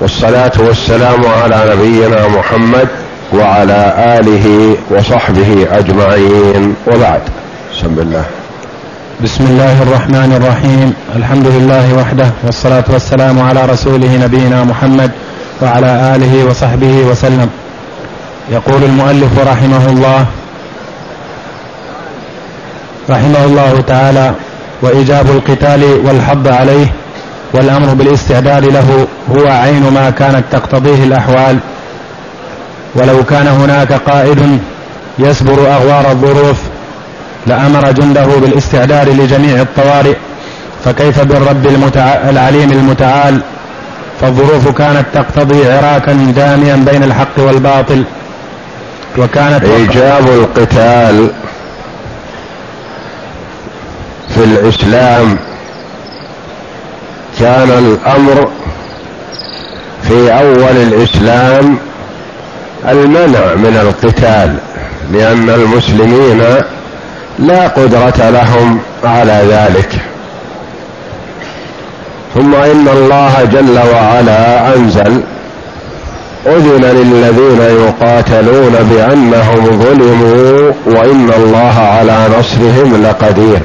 والصلاة والسلام على نبينا محمد وعلى آله وصحبه أجمعين، وبعد. بسم الله. بسم الله الرحمن الرحيم. الحمد لله وحده، والصلاة والسلام على رسوله نبينا محمد وعلى آله وصحبه وسلم. يقول المؤلف رحمه الله تعالى: وإيجاب القتال والحض عليه والأمر بالاستعداد له هو عين ما كانت تقتضيه الأحوال، ولو كان هناك قائد يسبر أغوار الظروف لأمر جنده بالاستعداد لجميع الطوارئ، فكيف بالرب العليم المتعال؟ فالظروف كانت تقتضي عراكا داميا بين الحق والباطل، وكانت إيجاب القتال في الإسلام كان الأمر في أول الإسلام المنع من القتال، لأن المسلمين لا قدرة لهم على ذلك. ثم إن الله جل وعلا أنزل: أذن للذين يقاتلون بأنهم ظلموا وإن الله على نصرهم لقدير.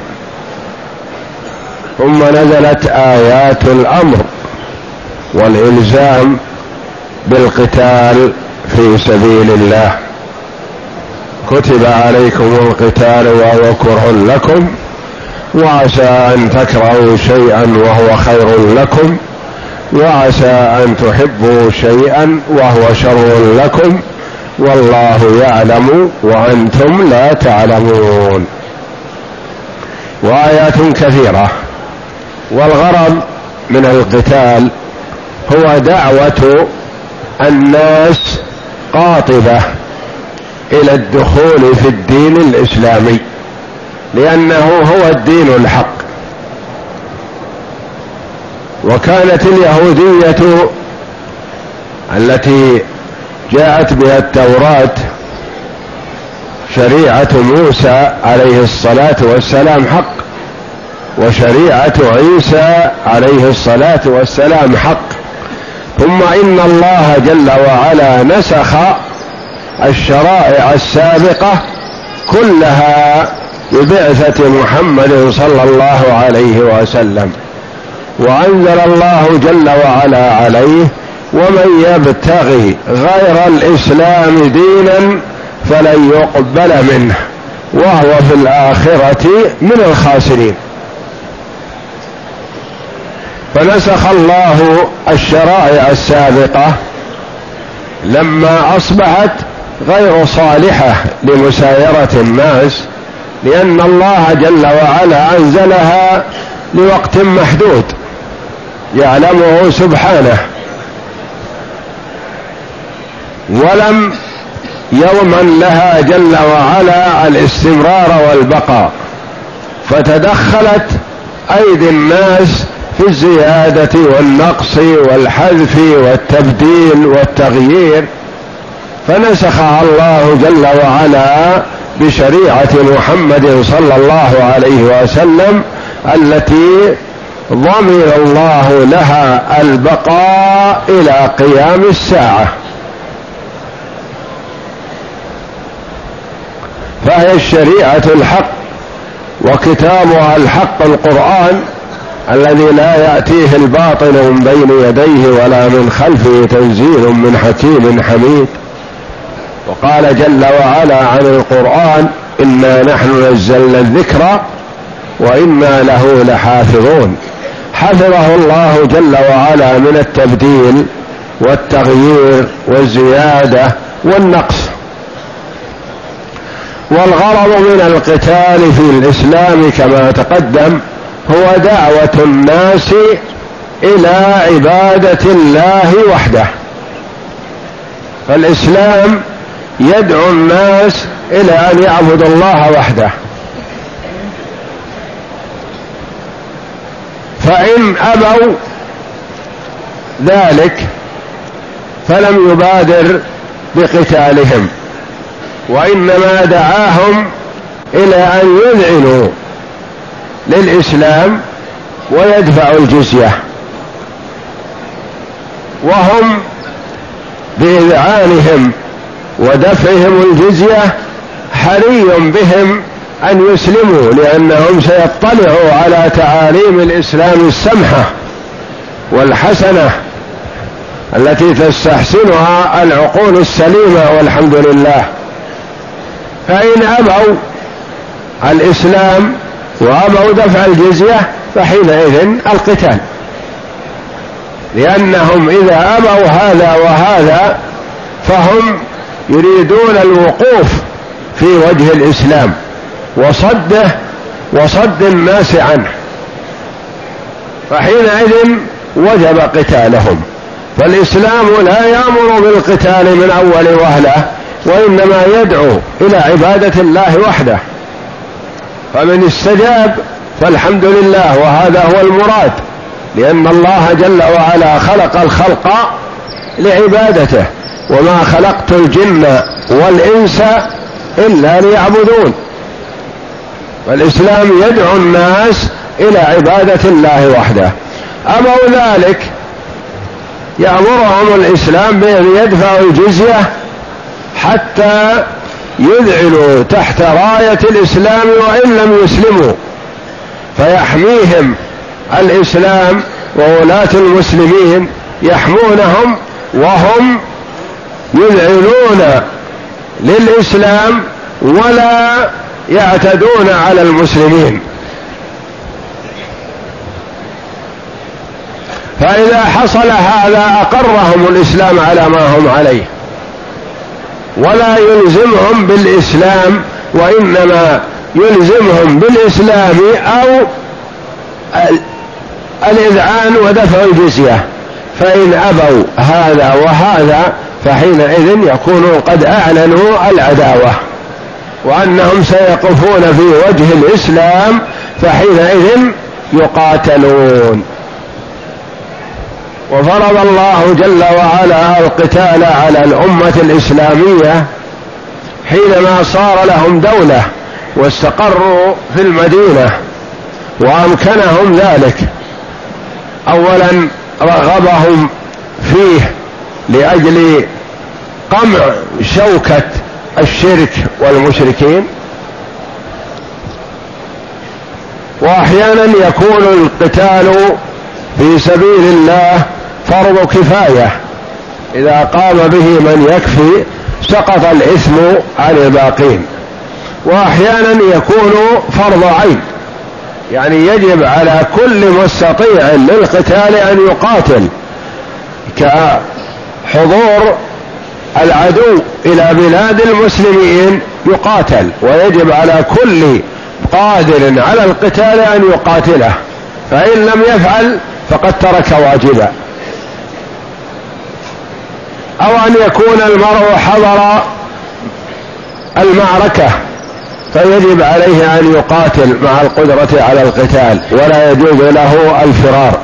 ثم نزلت آيات الأمر والإلزام بالقتال في سبيل الله: كتب عليكم القتال وهو كره لكم، وعسى أن تكرهوا شيئا وهو خير لكم، وعسى أن تحبوا شيئا وهو شر لكم، والله يعلم وأنتم لا تعلمون. وآيات كثيرة. والغرض من القتال هو دعوة الناس قاطبة إلى الدخول في الدين الإسلامي، لأنه هو الدين الحق. وكانت اليهودية التي جاءت بها التوراة شريعة موسى عليه الصلاة والسلام حق، وشريعة عيسى عليه الصلاة والسلام حق. ثم إن الله جل وعلا نسخ الشرائع السابقة كلها ببعثة محمد صلى الله عليه وسلم، وأنزل الله جل وعلا عليه: ومن يبتغي غير الإسلام دينا فلن يقبل منه وهو في الآخرة من الخاسرين. فنسخ الله الشرائع السابقة لما أصبحت غير صالحة لمسايرة الناس، لأن الله جل وعلا أنزلها لوقت محدود يعلمه سبحانه، ولم يضمن لها جل وعلا الاستمرار والبقاء، فتدخلت أيدي الناس في الزيادة والنقص والحذف والتبديل والتغيير، فنسخها الله جل وعلا بشريعة محمد صلى الله عليه وسلم التي ضمن الله لها البقاء إلى قيام الساعة. فهي الشريعة الحق وكتابها الحق القرآن الذي لا يأتيه الباطل من بين يديه ولا من خلفه، تنزيل من حكيم حميد. وقال جل وعلا عن القرآن: إنا نحن نزلنا الذكر وإنا له لحافظون. حفظه الله جل وعلا من التبديل والتغيير والزيادة والنقص. والغرض من القتال في الإسلام كما تقدم هو دعوة الناس إلى عبادة الله وحده. فالإسلام يدعو الناس إلى أن يعبدوا الله وحده، فإن أبوا ذلك فلم يبادر بقتالهم، وإنما دعاهم إلى أن يذعنوا للإسلام ويدفعوا الجزية. وهم بإذعانهم ودفعهم الجزية حري بهم أن يسلموا، لأنهم سيطلعوا على تعاليم الإسلام السمحة والحسنة التي تستحسنها العقول السليمة والحمد لله. فإن أبوا الإسلام وأبوا دفع الجزية فحينئذ القتال، لأنهم إذا أبوا هذا وهذا فهم يريدون الوقوف في وجه الإسلام وصده وصد الناس عنه، فحينئذ وجب قتالهم. فالإسلام لا يأمر بالقتال من أول وهلة، وإنما يدعو إلى عبادة الله وحده، فمن استجاب فالحمد لله، وهذا هو المراد، لأن الله جل وعلا خلق الخلق لعبادته، وما خلقت الجن والإنس إلا ليعبدون. فالإسلام يدعو الناس إلى عبادة الله وحده. أبوا ذلك يأمرهم الإسلام بأن يدفعوا الجزية حتى يذعلوا تحت راية الإسلام وإن لم يسلموا، فيحميهم الإسلام وولاة المسلمين يحمونهم وهم يذعلون للإسلام ولا يعتدون على المسلمين. فإذا حصل هذا أقرهم الإسلام على ما هم عليه، ولا يلزمهم بالإسلام، وإنما يلزمهم بالإسلام أو الإذعان ودفع الجزية. فإن أبوا هذا وهذا فحينئذ يكونوا قد أعلنوا العداوة وأنهم سيقفون في وجه الإسلام، فحينئذ يقاتلون. وفرض الله جل وعلا القتال على الأمة الإسلامية حينما صار لهم دولة واستقروا في المدينة وأمكنهم ذلك. أولا رغبهم فيه لأجل قمع شوكة الشرك والمشركين، وأحيانا يكون القتال في سبيل الله فرض كفاية، إذا قام به من يكفي سقط الإثم عن الباقين. وأحيانا يكون فرض عين، يعني يجب على كل مستطيع للقتال أن يقاتل، كحضور العدو إلى بلاد المسلمين يقاتل، ويجب على كل قادر على القتال أن يقاتله، فإن لم يفعل فقد ترك واجبا. أو أن يكون المرء حضر المعركة فيجب عليه أن يقاتل مع القدرة على القتال ولا يجوز له الفرار.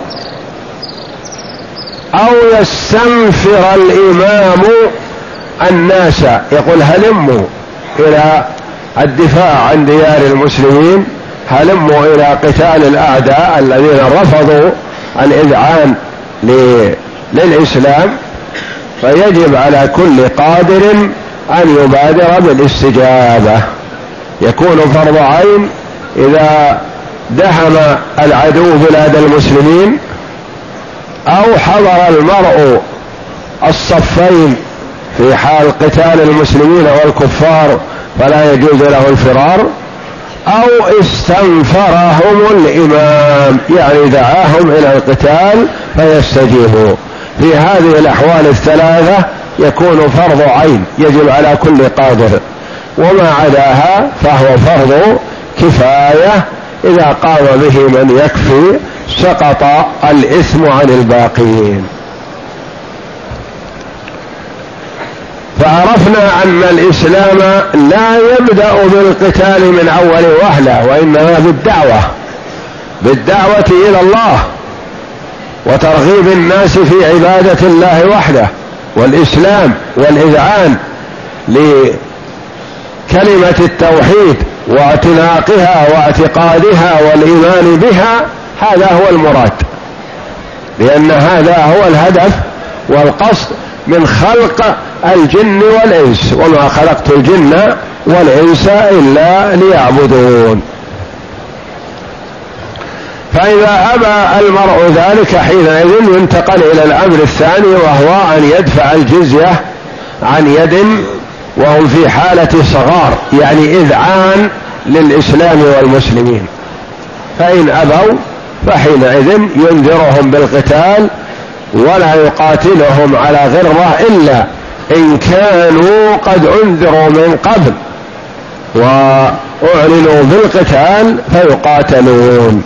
أو يستنفر الإمام الناس، يقول هلموا إلى الدفاع عن ديار المسلمين، هلموا إلى قتال الأعداء الذين رفضوا الإذعان للإسلام، فيجب على كل قادر أن يبادر بالاستجابة. يكون فرض عين إذا دهم العدو بلاد المسلمين، أو حضر المرء الصفين في حال قتال المسلمين والكفار فلا يجوز له الفرار، أو استنفرهم الإمام، يعني دعاهم إلى القتال فيستجيبوا. في هذه الأحوال الثلاثة يكون فرض عين يجب على كل قادر، وما عداها فهو فرض كفاية، إذا قام به من يكفي سقط الإثم عن الباقين. فعرفنا أن الإسلام لا يبدأ بالقتال من أول وهلة، وإنما بالدعوة إلى الله وترغيب الناس في عبادة الله وحده، والإسلام والإذعان لكلمة التوحيد واعتناقها واعتقادها والإيمان بها، هذا هو المراد، لأن هذا هو الهدف والقصد من خلق الجن والإنس، وما خلقت الجن والإنس إلا ليعبدون. فإذا أبى المرء ذلك حينئذ ينتقل إلى الأمر الثاني، وهو أن يدفع الجزية عن يد وهم في حالة صغار، يعني إذعان للإسلام والمسلمين. فإن أبوا فحينئذ ينذرهم بالقتال ولا يقاتلهم على غرة إلا إن كانوا قد أنذروا من قبل وأعلنوا بالقتال فيقاتلون.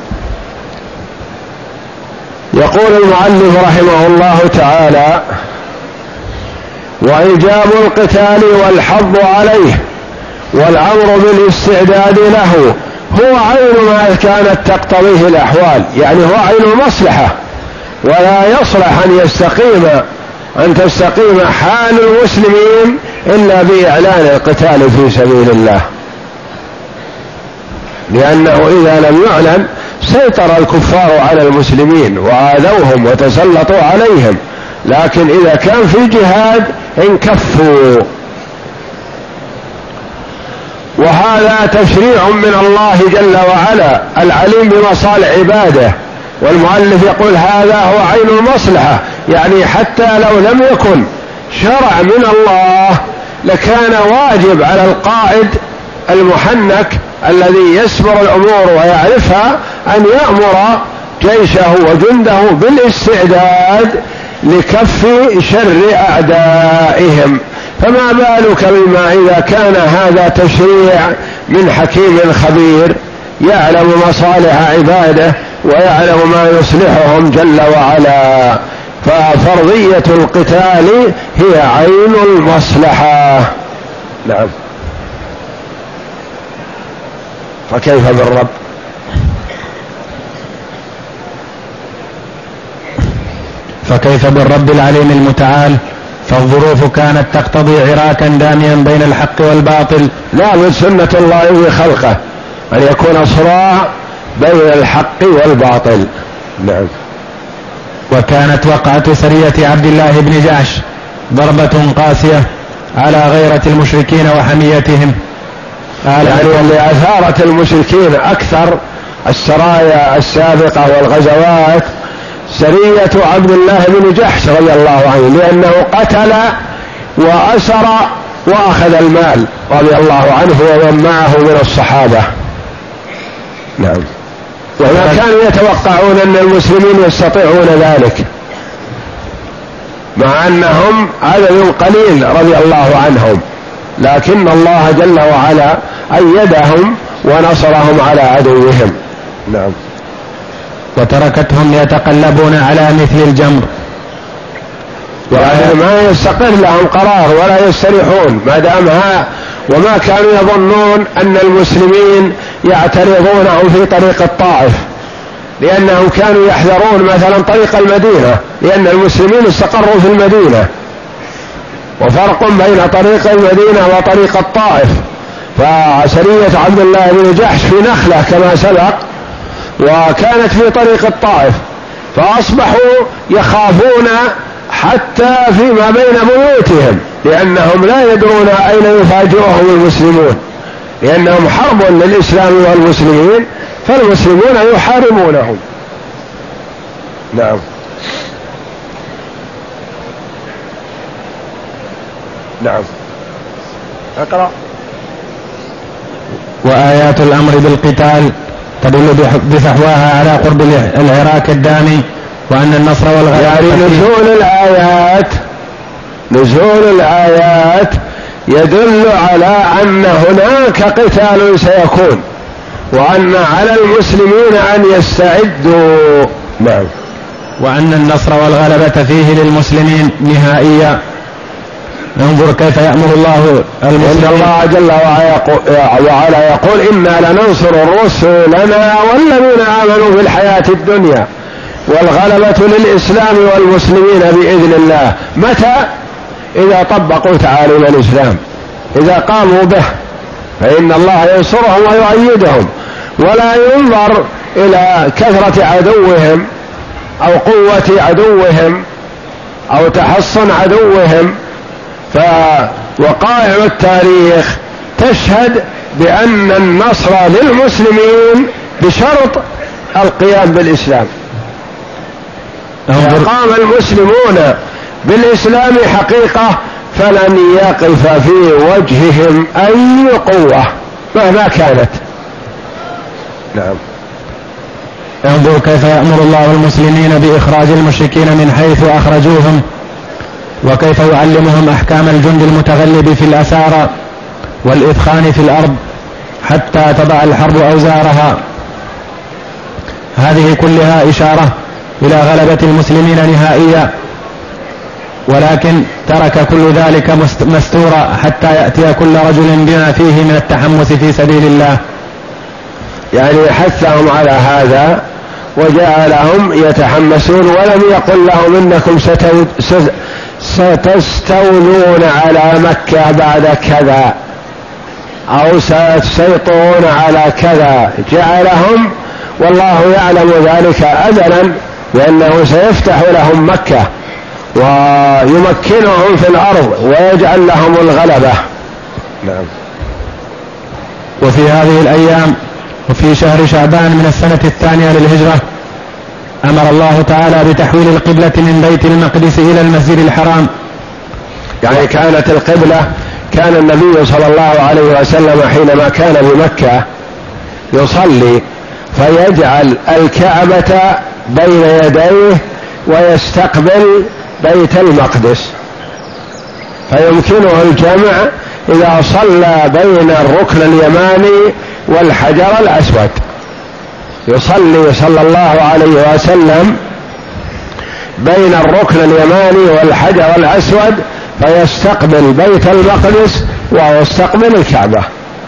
يقول المؤلف رحمه الله تعالى: وإيجاب القتال والحظ عليه والأمر بالاستعداد له هو عين ما كانت تقتضيه الأحوال، يعني هو عين المصلحة، ولا يصلح أن تستقيم حال المسلمين إلا بإعلان القتال في سبيل الله، لأنه إذا لم يعلن سيطر الكفار على المسلمين وآذوهم وتسلطوا عليهم، لكن إذا كان في جهاد انكفوا. وهذا تشريع من الله جل وعلا العليم بمصالح عباده، والمؤلف يقول هذا هو عين المصلحة، يعني حتى لو لم يكن شرع من الله لكان واجب على القائد المحنك الذي يسبر الأمور ويعرفها أن يأمر جيشه وجنده بالاستعداد لكف شر أعدائهم. فما بالك بما إذا كان هذا تشريع من حكيم خبير يعلم مصالح عباده ويعلم ما يصلحهم جل وعلا. ففرضية القتال هي عين المصلحة. نعم. فكيف بالرب؟ فكيف بالرب العليم المتعال؟ فالظروف كانت تقتضي عراكا داميا بين الحق والباطل. لا، من سنة الله في خلقه أن يكون صراع بين الحق والباطل. نعم. وكانت وقعة سرية عبد الله بن جحش ضربة قاسية على غيرة المشركين وحميتهم، يعني اللي أثارت المشركين أكثر السرايا السابقة والغزوات سرية عبد الله بن جحش رضي الله عنه، لأنه قتل وأسر وأخذ المال رضي الله عنه ومن معه من الصحابة. نعم. وما كانوا يتوقعون أن المسلمين يستطيعون ذلك، مع أنهم عدد قليل رضي الله عنهم، لكن الله جل وعلا أيدهم ونصرهم على عدوهم. نعم. وتركتهم يتقلبون على مثل الجمر، يعني ما يستقر لهم قرار ولا يستريحون ما دامها. وما كانوا يظنون أن المسلمين يعترضونه في طريق الطائف، لأنهم كانوا يحذرون مثلا طريق المدينة، لأن المسلمين استقروا في المدينة، وفرق بين طريق المدينة وطريق الطائف. فسرية عبد الله بن جحش في نخلة كما سبق، وكانت في طريق الطائف، فأصبحوا يخافون حتى فيما بين بيوتهم، لأنهم لا يدرون أين يفاجئهم المسلمون، لأنهم حرب للإسلام والمسلمين، فالمسلمون يحاربونهم. نعم. نعم. اقرأ. وآيات الأمر بالقتال تدل بفحواها على قرب العراك الدامي، وأن النصر والغلبة يعني نزول الآيات يدل على أن هناك قتال سيكون، وأن على المسلمين أن يستعدوا. نعم. وأن النصر والغلبة فيه للمسلمين نهائيا. انظر كيف يأمر الله المسلمين. إن الله جل وعلا يقول إنا لننصر رسلنا والذين آمنوا في الحياة الدنيا، والغلبة للإسلام والمسلمين بإذن الله. متى؟ إذا طبقوا تعاليم الإسلام، إذا قاموا به، فإن الله ينصرهم ويؤيدهم، ولا ينظر إلى كثرة عدوهم أو قوة عدوهم أو تحصن عدوهم. ووقائع التاريخ تشهد بأن النصر للمسلمين بشرط القيام بالإسلام. إذا قام المسلمون بالإسلام حقيقة فلن يقف في وجههم أي قوة مهما كانت. نعم. انظر كيف يأمر الله المسلمين بإخراج المشركين من حيث أخرجوهم، وكيف يعلمهم أحكام الجند المتغلب في الأسارى والإثخان في الأرض حتى تضع الحرب أوزارها. هذه كلها إشارة إلى غلبة المسلمين نهائيا، ولكن ترك كل ذلك مستورا حتى يأتي كل رجل بما فيه من التحمس في سبيل الله. يعني حثهم على هذا وجعلهم يتحمسون، ولم يقل لهم إنكم ستستولون على مكة بعد كذا أو ستسيطرون على كذا. جعلهم والله يعلم ذلك أزلا بأنه سيفتح لهم مكة ويمكنهم في الأرض ويجعل لهم الغلبة. نعم. وفي هذه الأيام وفي شهر شعبان من السنة الثانية للهجرة أمر الله تعالى بتحويل القبلة من بيت المقدس إلى المسجد الحرام. يعني كانت القبلة، كان النبي صلى الله عليه وسلم حينما كان بمكة يصلي فيجعل الكعبة بين يديه ويستقبل بيت المقدس، فيمكنه الجمع إذا صلى بين الركن اليماني والحجر الأسود. يصلي صلى الله عليه وسلم بين الركن اليماني والحجر الأسود فيستقبل بيت المقدس ويستقبل الكعبة.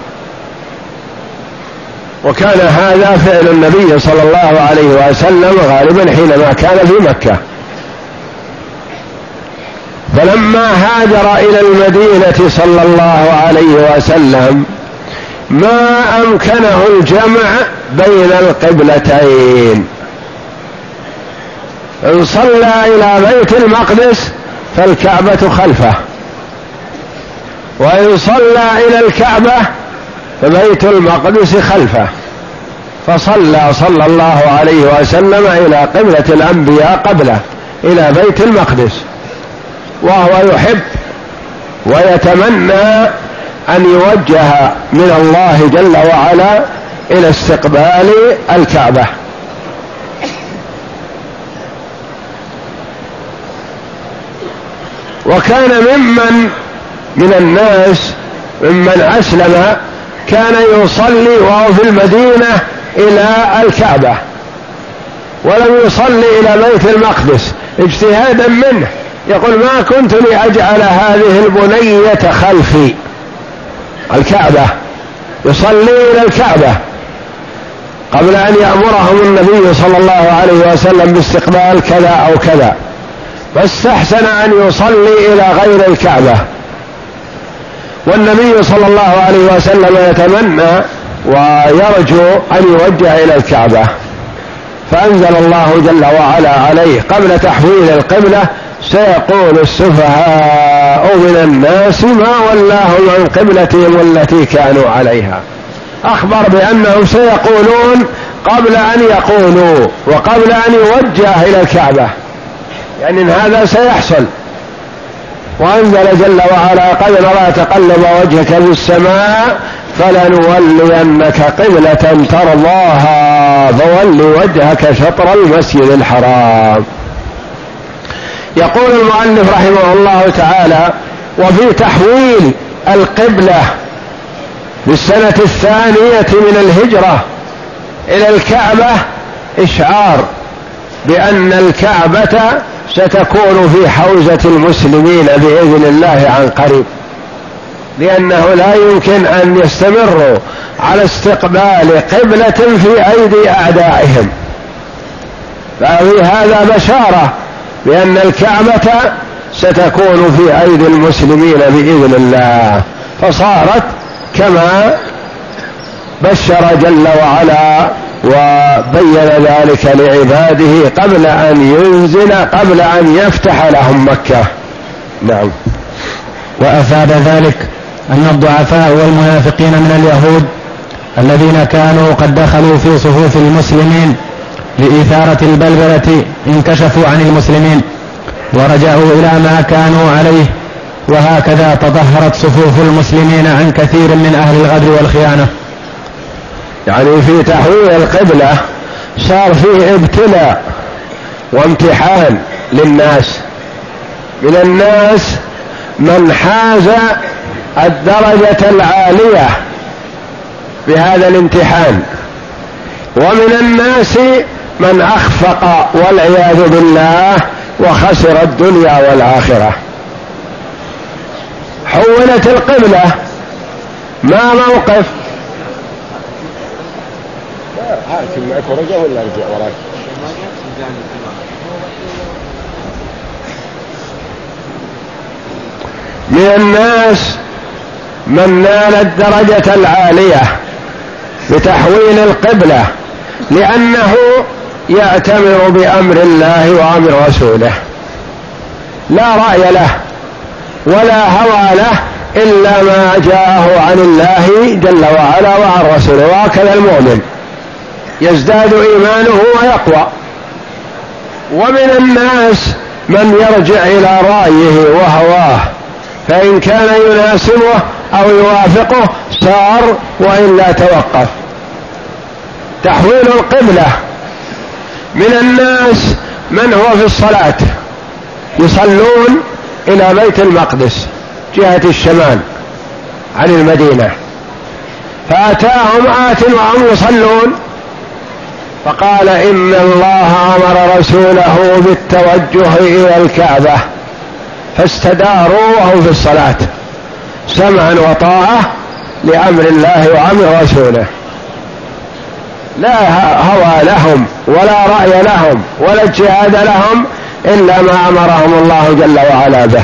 وكان هذا فعل النبي صلى الله عليه وسلم غالبا حينما كان في مكة. فلما هاجر إلى المدينة صلى الله عليه وسلم ما أمكنه الجمع بين القبلتين، إن صلى إلى بيت المقدس فالكعبة خلفه، وإن صلى إلى الكعبة فبيت المقدس خلفه. فصلى صلى الله عليه وسلم إلى قبلة الأنبياء قبله إلى بيت المقدس، وهو يحب ويتمنى أن يوجه من الله جل وعلا إلى استقبال الكعبة. وكان من الناس ممن أسلم كان يصلي وهو في المدينة إلى الكعبة ولم يصلي إلى بيت المقدس اجتهادا منه، يقول ما كنت لأجعل هذه البنية خلفي الكعبة، يصلي إلى الكعبة قبل أن يأمرهم النبي صلى الله عليه وسلم باستقبال كذا أو كذا، فاستحسن أن يصلي إلى غير الكعبة. والنبي صلى الله عليه وسلم يتمنى ويرجو أن يوجه إلى الكعبة، فأنزل الله جل وعلا عليه قبل تحويل القبلة: سيقول السفهاء من الناس ما ولاهم عن قبلتهم التي كانوا عليها. أخبر بأنهم سيقولون قبل أن يقولوا وقبل أن يوجه إلى الكعبة، يعني إن هذا سيحصل. وأنزل جل وعلا: قد نرى تقلب وجهك في السماء فلنولينك قبلة ترضاها فول وجهك شطر المسجد الحرام. يقول المؤلف رحمه الله تعالى: وفي تحويل القبلة بالسنة الثانية من الهجرة إلى الكعبة إشعار بأن الكعبة ستكون في حوزة المسلمين بإذن الله عن قريب، لأنه لا يمكن أن يستمروا على استقبال قبلة في أيدي أعدائهم، ففي هذا بشارة بأن الكعبة ستكون في أيدي المسلمين بإذن الله، فصارت كما بشر جل وعلا وبين ذلك لعباده قبل أن ينزل، قبل أن يفتح لهم مكة. نعم. وأفاد ذلك أن الضعفاء والمنافقين من اليهود الذين كانوا قد دخلوا في صفوف المسلمين لإثارة البلبلة انكشفوا عن المسلمين ورجعوا إلى ما كانوا عليه، وهكذا تطهرت صفوف المسلمين عن كثير من أهل الغدر والخيانة. يعني في تحويل القبلة صار فيه ابتلاء وامتحان للناس. من الناس من حاز الدرجة العالية بهذا الامتحان، ومن الناس من أخفق والعياذ بالله وخسر الدنيا والآخرة. حولت القبلة، ما موقف؟ هاتم معك ورقة ولا ارجع وراك؟ من الناس من نال الدرجة العالية بتحويل القبلة لأنه يأتمر بأمر الله وأمر رسوله، لا رأي له ولا هوى له إلا ما جاءه عن الله جل وعلا وعن رسوله. وهكذا المؤمن يزداد إيمانه ويقوى. ومن الناس من يرجع إلى رأيه وهواه، فإن كان يناسبه أو يوافقه سار وإلا توقف. تحويل القبلة، من الناس من هو في الصلاة يصلون إلى بيت المقدس جهة الشمال عن المدينة، فأتاهم آت وهم يصلون فقال إن الله أمر رسوله بالتوجه إلى الكعبة، فاستداروا وهم في الصلاة سمعا وطاعة لأمر الله وأمر رسوله، لا هوى لهم ولا رأي لهم ولا اجتهاد لهم إلا ما أمرهم الله جل وعلا به.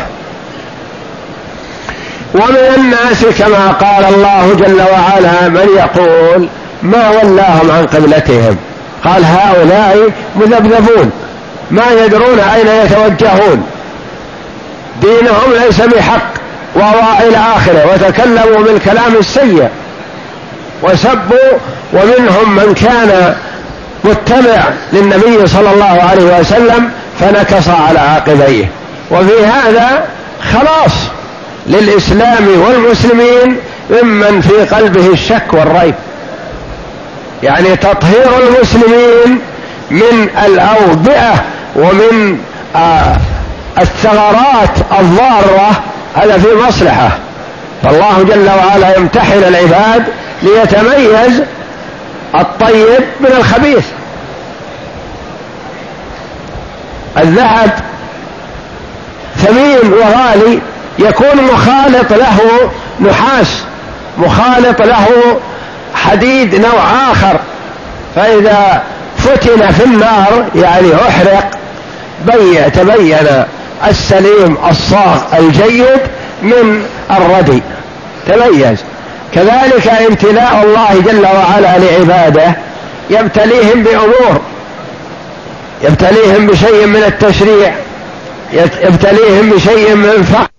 ومن الناس كما قال الله جل وعلا من يقول ما ولاهم عن قبلتهم، قال هؤلاء مذبذبون ما يدرون أين يتوجهون، دينهم ليس بحق، وهو إلى آخره، وتكلموا بالكلام السيء وسبوا. ومنهم من كان متبع للنبي صلى الله عليه وسلم فنكص على عاقبيه. وفي هذا خلاص للإسلام والمسلمين ممن في قلبه الشك والريب، يعني تطهير المسلمين من الأوبئة ومن الثغرات الضارة، هذا في مصلحة. فالله جل وعلا يمتحن العباد ليتميز الطيب من الخبيث. الذهب ثمين وغالي يكون مخالط له نحاس، مخالط له حديد نوع آخر، فإذا فتن في النار يعني أحرق تبين السليم الصاغ الجيد من الردي، تميز. كذلك امتلاء الله جل وعلا لعباده يبتليهم بأمور، يبتليهم بشيء من التشريع، يبتليهم بشيء من الفقر،